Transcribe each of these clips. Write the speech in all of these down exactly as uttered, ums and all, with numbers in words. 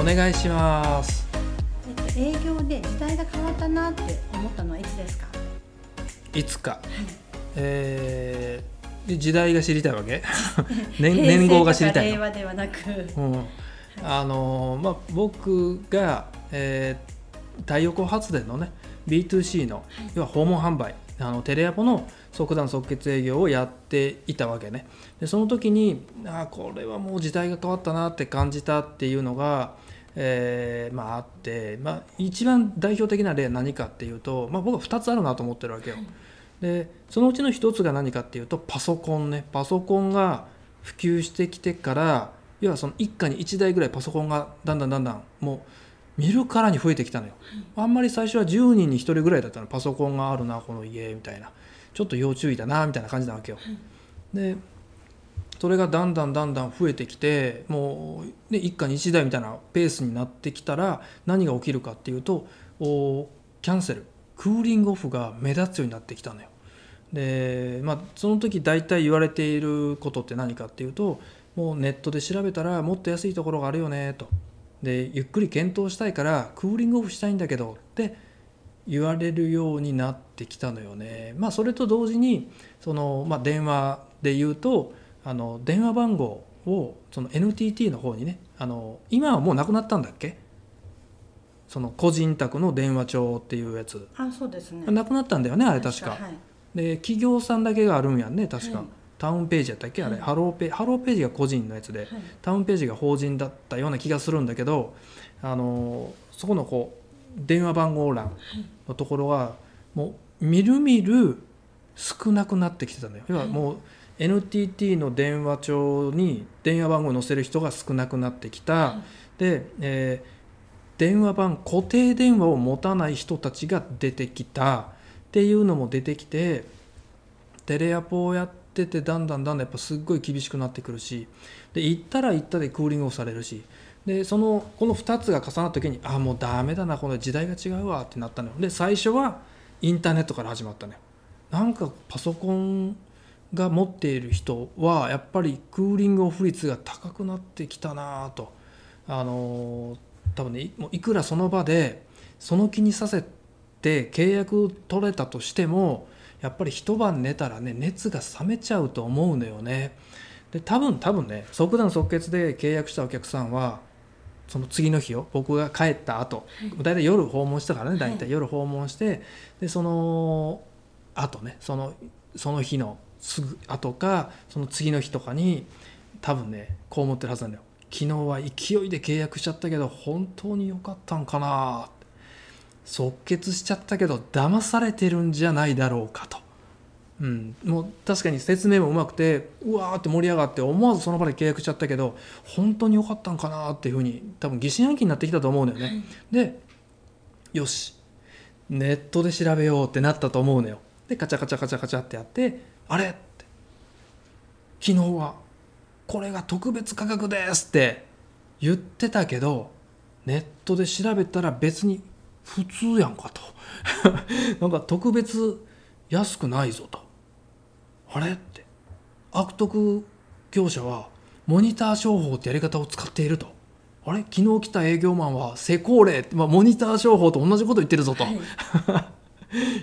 願いします。 えっと、営業で時代が変わったなって思ったのはいつですか？ いつか、 はい、 えー、時代が知りたいわけ年, 年号が知りたいの。 平成とか令和ではなく、 うんあのーまあ、僕が、えー、太陽光発電のね ビーツーシー の、はい、要は訪問販売、あのテレアポの即断即決営業をやっていたわけね。でその時にあこれはもう時代が変わったなって感じたっていうのが、えーまあ、あって、まあ、一番代表的な例は何かっていうと、まあ、僕はふたつあるなと思ってるわけよ。はい、でそのうちのひとつが何かっていうとパソコンね。パソコンが普及してきてから、要はその一家にいちだいぐらいパソコンがだんだんだんだんもう見るからに増えてきたのよ。あんまり最初はじゅうにんにひとりぐらいだったの。パソコンがあるなこの家みたいな、ちょっと要注意だなみたいな感じなわけよ。でそれがだんだんだんだん増えてきて、もう、ね、一家にいちだいみたいなペースになってきたら何が起きるかっていうと、おキャンセルクーリングオフが目立つようになってきたのよ。で、まあ、その時大体言われていることって何かっていうと、もうネットで調べたらもっと安いところがあるよねと。でゆっくり検討したいからクーリングオフしたいんだけどって言われるようになってきたのよね。まあそれと同時にその、まあ、電話で言うとあの電話番号をその エヌティーティー の方にね、あの今はもうなくなったんだっけ、その個人宅の電話帳っていうやつ。 あ、そうですね、 なくなったんだよねあれ確か、 はい、 で企業さんだけがあるんやんね確か、はい、タウンページやったっけあれ、はい、ハローペ、ハローページが個人のやつで、はい、タウンページが法人だったような気がするんだけど、あのそこのこう電話番号欄のところはもうみるみる少なくなってきてたのよ。要はもう エヌティーティー の電話帳に電話番号を載せる人が少なくなってきた、はい、で、えー、電話番固定電話を持たない人たちが出てきたっていうのも出てきて、テレアポをやっててだんだんだんだんやっぱすっごい厳しくなってくるし、で行ったら行ったでクーリングオフされるし、でそのこのふたつが重なった時にあもうダメだなこの時代が違うわってなったのよ。で最初はインターネットから始まったのよ。なんかパソコンが持っている人はやっぱりクーリングオフ率が高くなってきたなと。あの多分ねもういくらその場でその気にさせて契約取れたとしてもやっぱり一晩寝たらね熱が冷めちゃうと思うのよね。で多分多分ね即断即決で契約したお客さんはその次の日を僕が帰った後、はい、だいたい夜訪問したからね、だいたい夜訪問して、はい、でその後ねそのその日のすぐ後かその次の日とかに多分ねこう思ってるはずなんだよ。昨日は勢いで契約しちゃったけど本当に良かったんかな、即決しちゃったけど騙されてるんじゃないだろうかと、うん、もう確かに説明もうまくてうわーって盛り上がって思わずその場で契約しちゃったけど本当に良かったんかなっていうふうに多分疑心暗鬼になってきたと思うのよね、はい、でよしネットで調べようってなったと思うのよ。でカチャカチャカチャカチャってやってあれって昨日はこれが特別価格ですって言ってたけどネットで調べたら別に普通やんかとなんか特別安くないぞと、あれって悪徳業者はモニター商法ってやり方を使っていると、あれ昨日来た営業マンは施工例って、まあ、モニター商法と同じこと言ってるぞと、はい、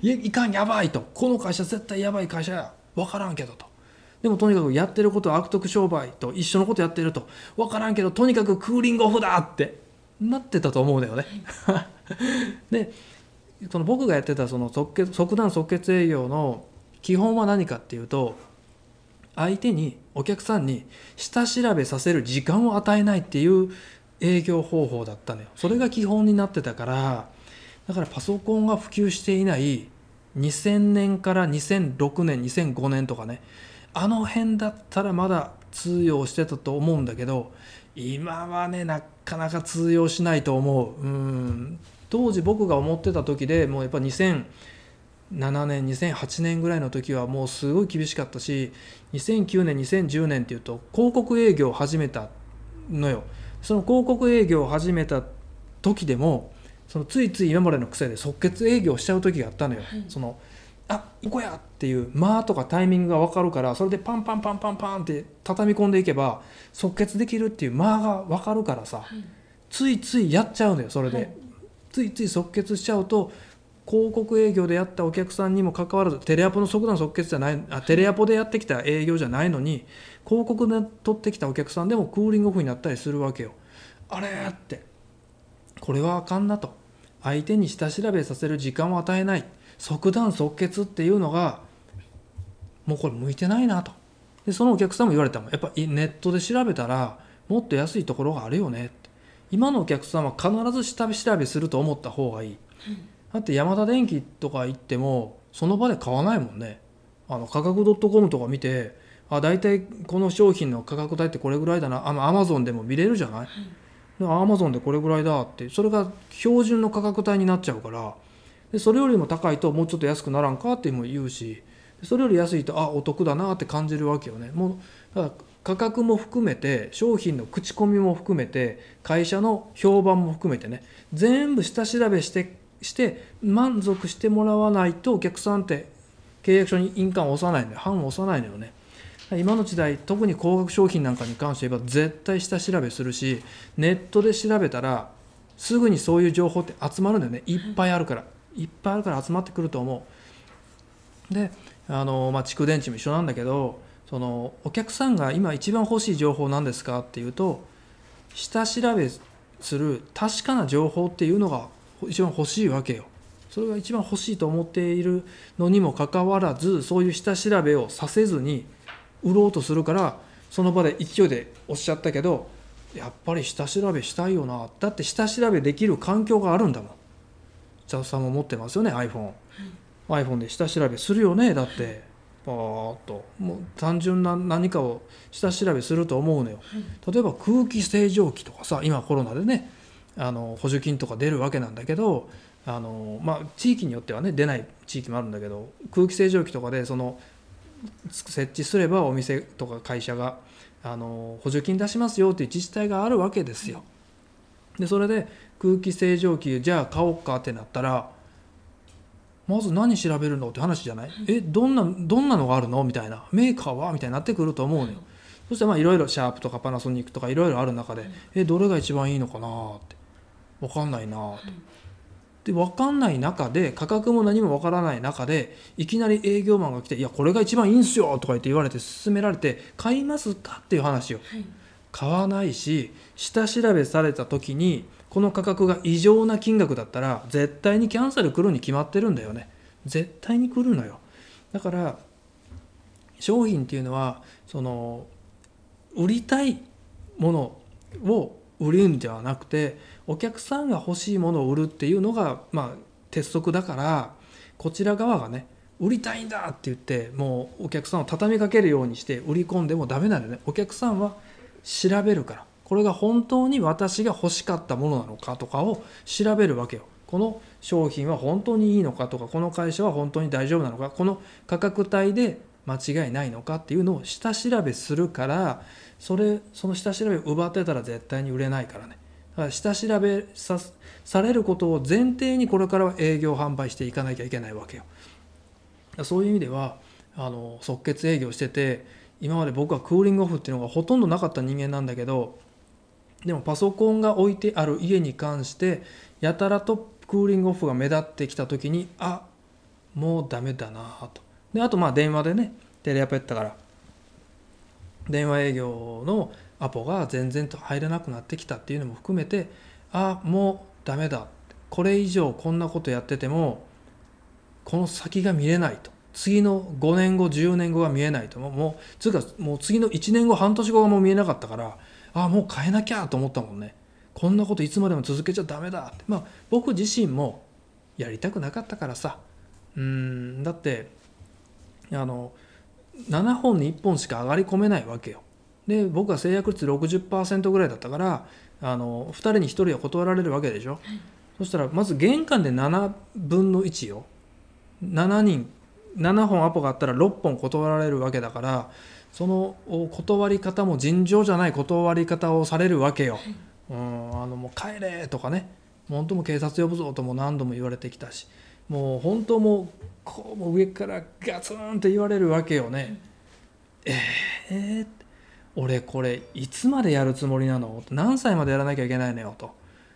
い, いかんやばいと、この会社絶対やばい会社や分からんけどと、でもとにかくやってることは悪徳商売と一緒のことやってると分からんけどとにかくクーリングオフだってなってたと思うのよねでその僕がやってたその即決即断即決営業の基本は何かっていうと、相手にお客さんに下調べさせる時間を与えないっていう営業方法だったのよ。それが基本になってたから、だからパソコンが普及していないにせんねんからにせんろくねんにせんごねんとかね、あの辺だったらまだ通用してたと思うんだけど今はねなかなか通用しないと思う。うーん当時僕が思ってた時でもうやっぱにせんななねんにせんはちねんぐらいの時はもうすごい厳しかったし、にせんきゅうねんにせんじゅうねんっていうと広告営業を始めたのよ。その広告営業を始めた時でもそのついつい今までの癖で即決営業しちゃう時があったのよ、はい、そのあここやっていう間とかタイミングが分かるからそれでパンパンパンパンパンって畳み込んでいけば即決できるっていう間が分かるからさ、はい、 ついついやっちゃうのよ。それで、はい、ついつい即決しちゃうと、広告営業でやったお客さんにもかかわらず、テレアポの即断即決じゃない、あテレアポでやってきた営業じゃないのに、広告で取ってきたお客さんでもクーリングオフになったりするわけよ。あれって、これはあかんなと。相手に下調べさせる時間を与えない、即断即決っていうのがもうこれ向いてないなと。でそのお客さんも言われたもん。やっぱりネットで調べたらもっと安いところがあるよねって。今のお客さんは必ず下調べすると思った方がいい。だってヤマダ電機とか行ってもその場で買わないもんね。あの価格 .com とか見て、あ大体この商品の価格帯ってこれぐらいだな、あの Amazon でも見れるじゃない。で Amazon でこれぐらいだって、それが標準の価格帯になっちゃうから、でそれよりも高いともうちょっと安くならんかっても言うし、それより安いとあお得だなって感じるわけよね。もうだから価格も含めて、商品の口コミも含めて、会社の評判も含めてね、全部下調べしてして満足してもらわないとお客さんって契約書に印鑑を押さないのよ、判を押さないのよね。今の時代、特に高額商品なんかに関して言えば絶対下調べするし、ネットで調べたらすぐにそういう情報って集まるんだよね。いっぱいあるから、いっぱいあるから集まってくると思う。であの、まあ、蓄電池も一緒なんだけど、そのお客さんが今一番欲しい情報なんですかっていうと、下調べする確かな情報っていうのが一番欲しいわけよ。それが一番欲しいと思っているのにもかかわらず、そういう下調べをさせずに売ろうとするから、その場で勢いでおっしゃったけど、やっぱり下調べしたいよな。だって下調べできる環境があるんだもん。チャオさんも持ってますよね、 iPhone、はい、iPhone で下調べするよね。だってパーッともう単純な何かを下調べすると思うのよ。例えば空気清浄機とかさ、今コロナでね、あの補助金とか出るわけなんだけど、あの、まあ、地域によってはね出ない地域もあるんだけど、空気清浄機とかでその設置すればお店とか会社があの補助金出しますよっていう自治体があるわけですよ。でそれで空気清浄機じゃあ買おうかってなったら、まず何調べるのって話じゃない。えどんなどんなのがあるのみたいな、メーカーはみたいになってくると思うのよ。そしてまあいろいろシャープとかパナソニックとかいろいろある中で、えどれが一番いいのかなって分かんないなと。で分かんない中で、価格も何も分からない中で、いきなり営業マンが来て、いやこれが一番いいんすよとか言って言われて勧められて買いますかっていう話よ。買わないし、下調べされた時にこの価格が異常な金額だったら絶対にキャンセル来るに決まってるんだよね。絶対に来るのよ。だから商品っていうのは、その売りたいものを売るんではなくて、お客さんが欲しいものを売るっていうのがまあ鉄則だから、こちら側がね売りたいんだって言ってもうお客さんを畳みかけるようにして売り込んでもダメなんだよね。お客さんは調べるから、これが本当に私が欲しかったものなのかとかを調べるわけよ。この商品は本当にいいのかとか、この会社は本当に大丈夫なのか、この価格帯で間違いないのかっていうのを下調べするから、それその下調べを奪ってたら絶対に売れないからね。だから下調べ さ, されることを前提にこれからは営業販売していかなきゃいけないわけよ。そういう意味ではあの即決営業してて、今まで僕はクーリングオフっていうのがほとんどなかった人間なんだけど、でもパソコンが置いてある家に関してやたらとクーリングオフが目立ってきた時に、あもうダメだなと。であとまあ電話でね、テレアポやったから電話営業のアポが全然と入らなくなってきたっていうのも含めて、あもうダメだ、これ以上こんなことやっててもこの先が見れないと、次のごねんごじゅうねんごが見えないと、もうつうかもう次のいちねんご半年後がもう見えなかったから、あもう変えなきゃと思ったもんね。こんなこといつまでも続けちゃダメだって。まあ僕自身もやりたくなかったからさ、うーんだってあのななほんにいっぽんしか上がり込めないわけよ。で僕は制約率 ろくじゅっパーセント ぐらいだったから、あのふたりにひとりは断られるわけでしょ、はい、そしたらまず玄関でななぶんのいちよ、ななにんななほんアポがあったらろっぽん断られるわけだから、その断り方も尋常じゃない断り方をされるわけよ、はい、うんあのもう帰れとかね、本当も警察呼ぶぞとも何度も言われてきたし、もう本当もうこうもう上からガツンって言われるわけよね、うん、えー、俺これいつまでやるつもりなの、何歳までやらなきゃいけないのよと。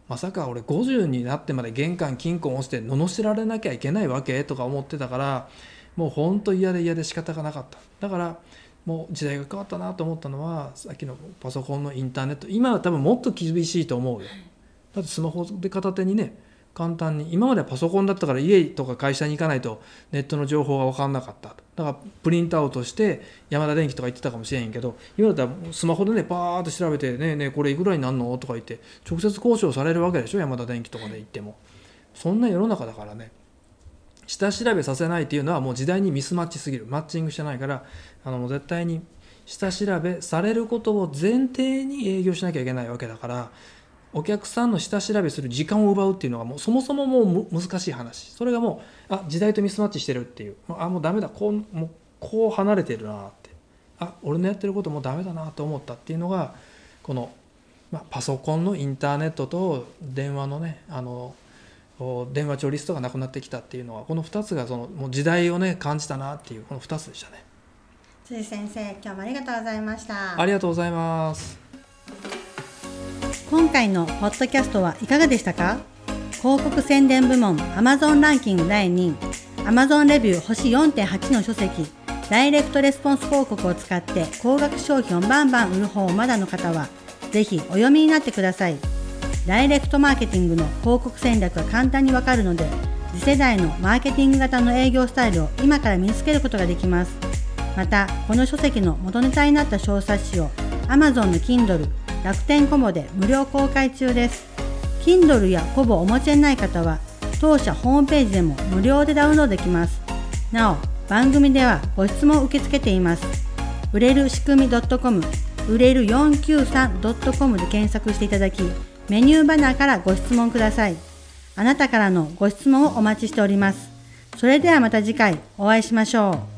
まさか俺ごじゅうになってまで玄関金庫を押して罵られなきゃいけないわけとか思ってたから、もう本当嫌で嫌で仕方がなかった。だからもう時代が変わったなと思ったのは、さっきのパソコンのインターネット、今は多分もっと厳しいと思うよ。だってスマホで片手にね、簡単に、今まではパソコンだったから家とか会社に行かないとネットの情報が分かんなかった。だからプリントアウトしてヤマダ電機とか言ってたかもしれんけど、今だったらスマホでねパーッと調べてねえねえこれいくらになんのとか言って直接交渉されるわけでしょ、ヤマダ電機とかで行っても。そんな世の中だからね、下調べさせないっていうのはもう時代にミスマッチすぎる、マッチングしてないから、あのもう絶対に下調べされることを前提に営業しなきゃいけないわけだから、お客さんの下調べする時間を奪うっていうのがもうそもそももう難しい話。それがもうあ時代とミスマッチしてるっていう、あもうダメだ、こうもうこう離れてるなって、あ俺のやってることもうダメだなと思ったっていうのが、この、まあ、パソコンのインターネットと電話のね、あの電話帳リストがなくなってきたっていうのは、このふたつがそのもう時代をね感じたなっていう、このふたつでしたね。 辻先生、今日もありがとうございました。 ありがとうございます。 今回のポッドキャストはいかがでしたか？広告宣伝部門 Amazon ランキングだいにい Amazon レビュー星 よんてんはち の書籍ダイレクトレスポンス広告を使って高額商品をバンバン売る方まだの方はぜひお読みになってください。ダイレクトマーケティングの広告戦略が簡単にわかるので、次世代のマーケティング型の営業スタイルを今から身につけることができます。またこの書籍の元ネタになった小冊子を Amazon の Kindle楽天コボで無料公開中です。 Kindle やコボをお持ちでない方は当社ホームページでも無料でダウンロードできます。なお番組ではご質問を受け付けています。売れる仕組み .com 売れる よんきゅうさん .com で検索していただき、メニューバナーからご質問ください。あなたからのご質問をお待ちしております。それではまた次回お会いしましょう。